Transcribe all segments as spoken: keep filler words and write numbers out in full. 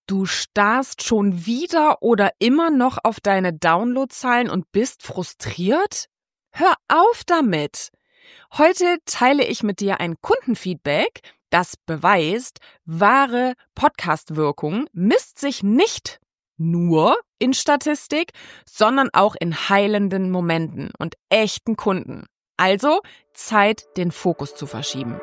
Du starrst schon wieder oder immer noch auf deine Downloadzahlen und bist frustriert? Hör auf damit! Heute teile ich mit dir ein Kundenfeedback, das beweist, wahre Podcast-Wirkung misst sich nicht nur in Statistik, sondern auch in heilenden Momenten und echten Kunden. Also Zeit, den Fokus zu verschieben.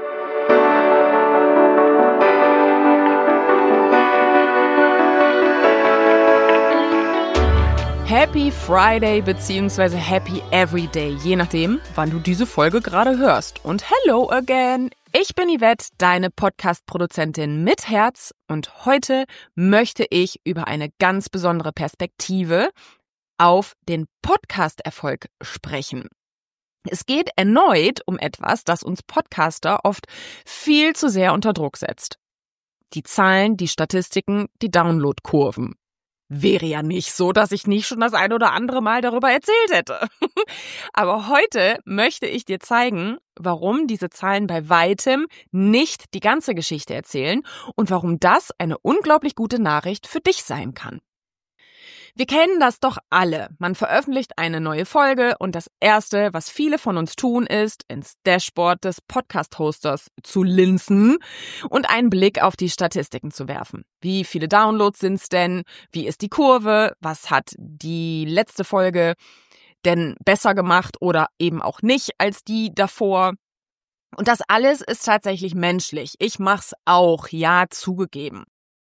Happy Friday bzw. Happy Everyday, je nachdem, wann du diese Folge gerade hörst. Und hello again! Ich bin Yvette, deine Podcast-Produzentin mit Herz, und heute möchte ich über eine ganz besondere Perspektive auf den Podcast-Erfolg sprechen. Es geht erneut um etwas, das uns Podcaster oft viel zu sehr unter Druck setzt. Die Zahlen, die Statistiken, die Downloadkurven. Wäre ja nicht so, dass ich nicht schon das ein oder andere Mal darüber erzählt hätte. Aber heute möchte ich dir zeigen, warum diese Zahlen bei weitem nicht die ganze Geschichte erzählen und warum das eine unglaublich gute Nachricht für dich sein kann. Wir kennen das doch alle. Man veröffentlicht eine neue Folge und das Erste, was viele von uns tun, ist, ins Dashboard des Podcast-Hosters zu linsen und einen Blick auf die Statistiken zu werfen. Wie viele Downloads sind's denn? Wie ist die Kurve? Was hat die letzte Folge denn besser gemacht oder eben auch nicht als die davor? Und das alles ist tatsächlich menschlich. Ich mach's auch, ja, zugegeben.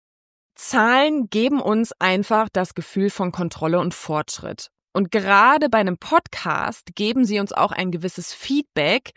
Zahlen geben uns einfach das Gefühl von Kontrolle und Fortschritt. Und gerade bei einem Podcast geben sie uns auch ein gewisses Feedback,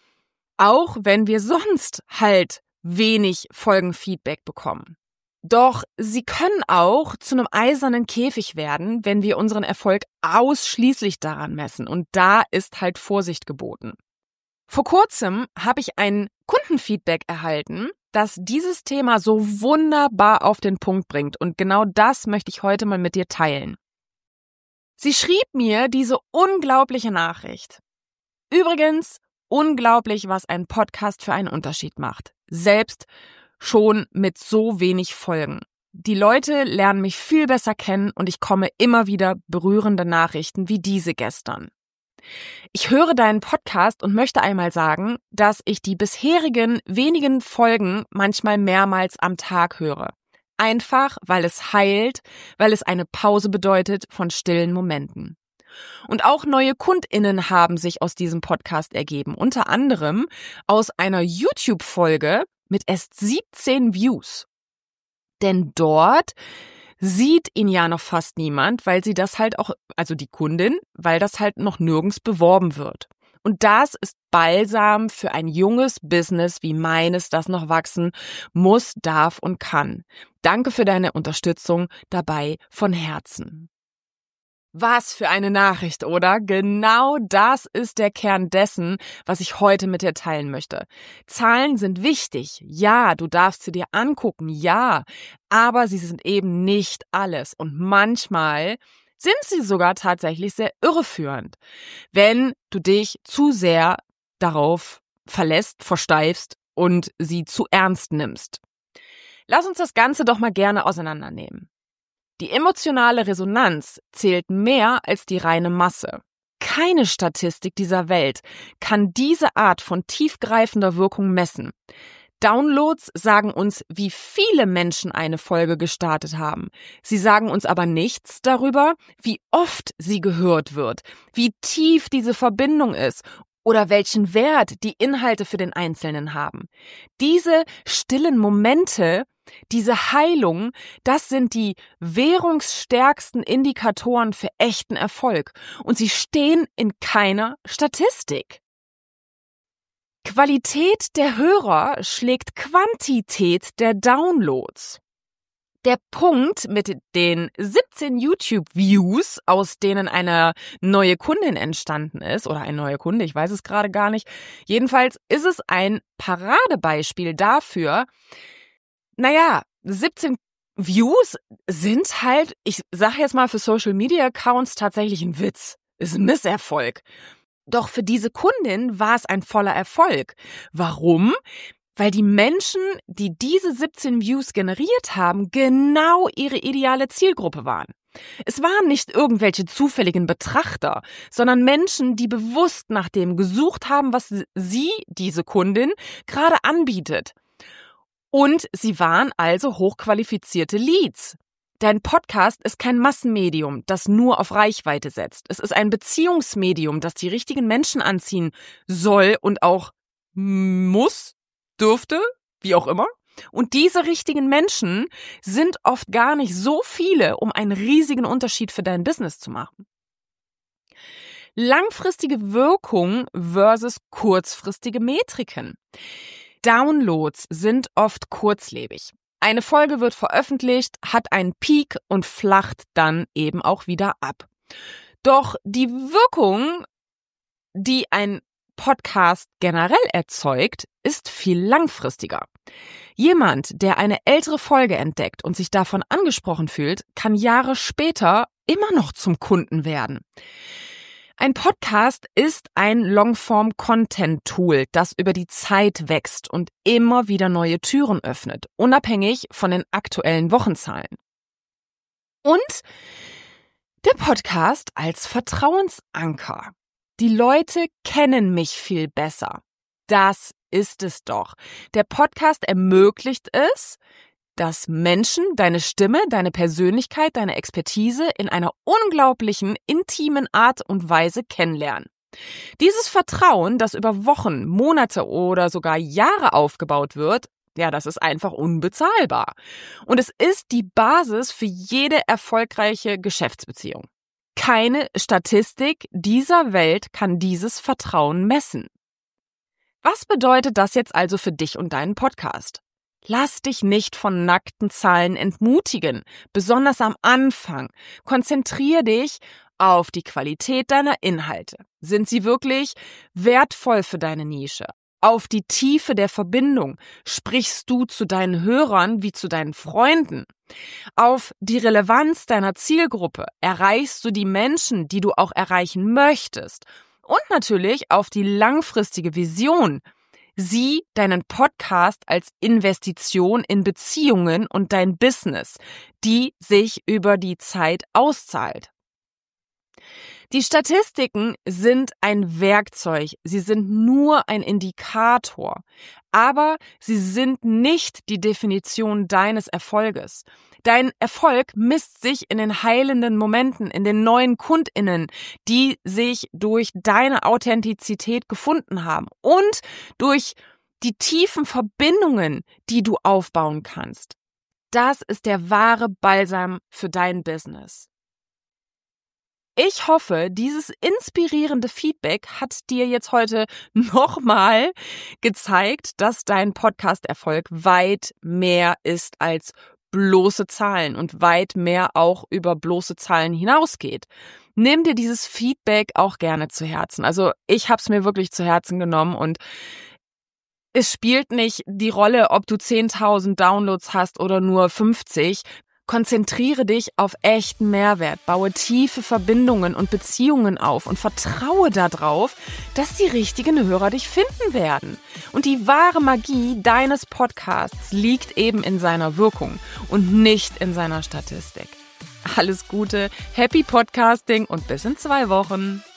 auch wenn wir sonst halt wenig Folgenfeedback bekommen. Doch sie können auch zu einem eisernen Käfig werden, wenn wir unseren Erfolg ausschließlich daran messen. Und da ist halt Vorsicht geboten. Vor kurzem habe ich ein Kundenfeedback erhalten, das dieses Thema so wunderbar auf den Punkt bringt. Und genau das möchte ich heute mal mit dir teilen. Sie schrieb mir diese unglaubliche Nachricht. Übrigens, unglaublich, was ein Podcast für einen Unterschied macht. Selbst schon mit so wenig Folgen. Die Leute lernen mich viel besser kennen und ich komme immer wieder berührende Nachrichten wie diese gestern. Ich höre deinen Podcast und möchte einmal sagen, dass ich die bisherigen wenigen Folgen manchmal mehrmals am Tag höre. Einfach, weil es heilt, weil es eine Pause bedeutet von stillen Momenten. Und auch neue KundInnen haben sich aus diesem Podcast ergeben, unter anderem aus einer YouTube-Folge mit erst siebzehn Views. Denn dort sieht ihn ja noch fast niemand, weil sie das halt auch, also die Kundin, weil das halt noch nirgends beworben wird. Und das ist Balsam für ein junges Business wie meines, das noch wachsen muss, darf und kann. Danke für deine Unterstützung dabei von Herzen. Was für eine Nachricht, oder? Genau das ist der Kern dessen, was ich heute mit dir teilen möchte. Zahlen sind wichtig, ja, du darfst sie dir angucken, ja, aber sie sind eben nicht alles und manchmal sind sie sogar tatsächlich sehr irreführend, wenn du dich zu sehr darauf verlässt, versteifst und sie zu ernst nimmst. Lass uns das Ganze doch mal gerne auseinandernehmen. Die emotionale Resonanz zählt mehr als die reine Masse. Keine Statistik dieser Welt kann diese Art von tiefgreifender Wirkung messen. Downloads sagen uns, wie viele Menschen eine Folge gestartet haben. Sie sagen uns aber nichts darüber, wie oft sie gehört wird, wie tief diese Verbindung ist oder welchen Wert die Inhalte für den Einzelnen haben. Diese stillen Momente, diese Heilung, das sind die währungsstärksten Indikatoren für echten Erfolg und sie stehen in keiner Statistik. Qualität der Hörer schlägt Quantität der Downloads. Der Punkt mit den siebzehn YouTube-Views, aus denen eine neue Kundin entstanden ist, oder ein neuer Kunde, ich weiß es gerade gar nicht. Jedenfalls ist es ein Paradebeispiel dafür, naja, siebzehn Views sind halt, ich sage jetzt mal für Social-Media-Accounts tatsächlich ein Witz, ist ein Misserfolg. Doch für diese Kundin war es ein voller Erfolg. Warum? weil die Menschen, die diese siebzehn Views generiert haben, genau ihre ideale Zielgruppe waren. Es waren nicht irgendwelche zufälligen Betrachter, sondern Menschen, die bewusst nach dem gesucht haben, was sie, diese Kundin, gerade anbietet. Und sie waren also hochqualifizierte Leads. Dein Podcast ist kein Massenmedium, das nur auf Reichweite setzt. Es ist ein Beziehungsmedium, das die richtigen Menschen anziehen soll und auch muss, dürfte, wie auch immer. Und diese richtigen Menschen sind oft gar nicht so viele, um einen riesigen Unterschied für dein Business zu machen. Langfristige Wirkung versus kurzfristige Metriken. Downloads sind oft kurzlebig. Eine Folge wird veröffentlicht, hat einen Peak und flacht dann eben auch wieder ab. Doch die Wirkung, die ein Podcast generell erzeugt, ist viel langfristiger. Jemand, der eine ältere Folge entdeckt und sich davon angesprochen fühlt, kann Jahre später immer noch zum Kunden werden. Ein Podcast ist ein Longform-Content-Tool, das über die Zeit wächst und immer wieder neue Türen öffnet, unabhängig von den aktuellen Wochenzahlen. Und der Podcast als Vertrauensanker. Die Leute kennen mich viel besser. Das ist es doch. Der Podcast ermöglicht es, dass Menschen deine Stimme, deine Persönlichkeit, deine Expertise in einer unglaublichen, intimen Art und Weise kennenlernen. Dieses Vertrauen, das über Wochen, Monate oder sogar Jahre aufgebaut wird, ja, das ist einfach unbezahlbar. Und es ist die Basis für jede erfolgreiche Geschäftsbeziehung. Keine Statistik dieser Welt kann dieses Vertrauen messen. Was bedeutet das jetzt also für dich und deinen Podcast? Lass dich nicht von nackten Zahlen entmutigen, besonders am Anfang. Konzentriere dich auf die Qualität deiner Inhalte. Sind sie wirklich wertvoll für deine Nische? Auf die Tiefe der Verbindung. Sprichst du zu deinen Hörern wie zu deinen Freunden? Auf die Relevanz deiner Zielgruppe. Erreichst du die Menschen, die du auch erreichen möchtest? Und natürlich auf die langfristige Vision. Sieh deinen Podcast als Investition in Beziehungen und dein Business, die sich über die Zeit auszahlt. Die Statistiken sind ein Werkzeug, sie sind nur ein Indikator, aber sie sind nicht die Definition deines Erfolges. Dein Erfolg misst sich in den heilenden Momenten, in den neuen KundInnen, die sich durch deine Authentizität gefunden haben und durch die tiefen Verbindungen, die du aufbauen kannst. Das ist der wahre Balsam für dein Business. Ich hoffe, dieses inspirierende Feedback hat dir jetzt heute nochmal gezeigt, dass dein Podcast-Erfolg weit mehr ist als bloße Zahlen und weit mehr auch über bloße Zahlen hinausgeht. Nimm dir dieses Feedback auch gerne zu Herzen. Also ich habe es mir wirklich zu Herzen genommen und es spielt nicht die Rolle, ob du zehntausend Downloads hast oder nur fünfzig. Konzentriere dich auf echten Mehrwert, baue tiefe Verbindungen und Beziehungen auf und vertraue darauf, dass die richtigen Hörer dich finden werden. Und die wahre Magie deines Podcasts liegt eben in seiner Wirkung und nicht in seiner Statistik. Alles Gute, happy Podcasting und bis in zwei Wochen.